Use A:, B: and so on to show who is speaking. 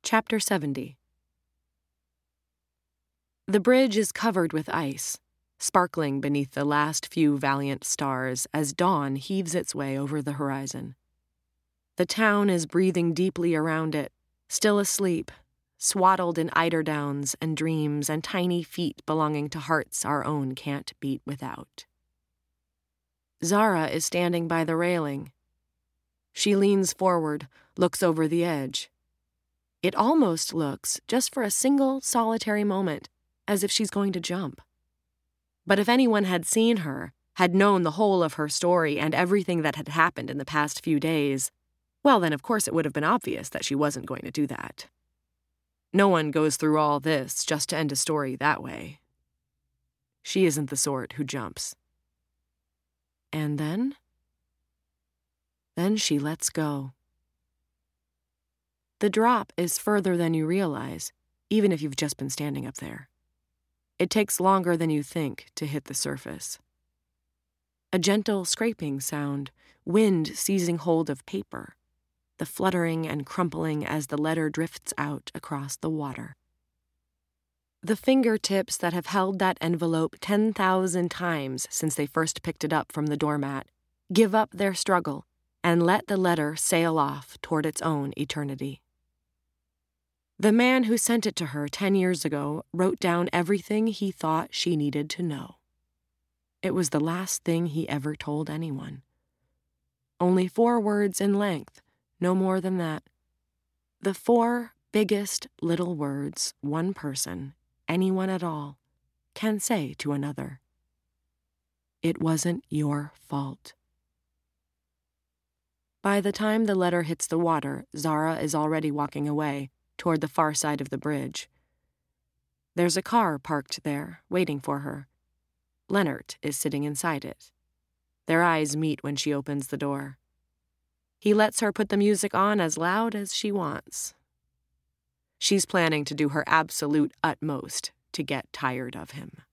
A: Chapter 70. The bridge is covered with ice, sparkling beneath the last few valiant stars as dawn heaves its way over the horizon. The town is breathing deeply around it, still asleep, swaddled in eiderdowns and dreams and tiny feet belonging to hearts our own can't beat without. Zara is standing by the railing. She leans forward, looks over the edge. It almost looks, just for a single, solitary moment, as if she's going to jump. But if anyone had seen her, had known the whole of her story and everything that had happened in the past few days, well, then of course it would have been obvious that she wasn't going to do that. No one goes through all this just to end a story that way. She isn't the sort who jumps. And then she lets go. The drop is further than you realize, even if you've just been standing up there. It takes longer than you think to hit the surface. A gentle scraping sound, wind seizing hold of paper, the fluttering and crumpling as the letter drifts out across the water. The fingertips that have held that envelope 10,000 times since they first picked it up from the doormat give up their struggle and let the letter sail off toward its own eternity. The man who sent it to her 10 years ago wrote down everything he thought she needed to know. It was the last thing he ever told anyone. Only 4 words in length, no more than that. The 4 biggest little words one person, anyone at all, can say to another. It wasn't your fault. By the time the letter hits the water, Zara is already walking away, toward the far side of the bridge. There's a car parked there, waiting for her. Leonard is sitting inside it. Their eyes meet when she opens the door. He lets her put the music on as loud as she wants. She's planning to do her absolute utmost to get tired of him.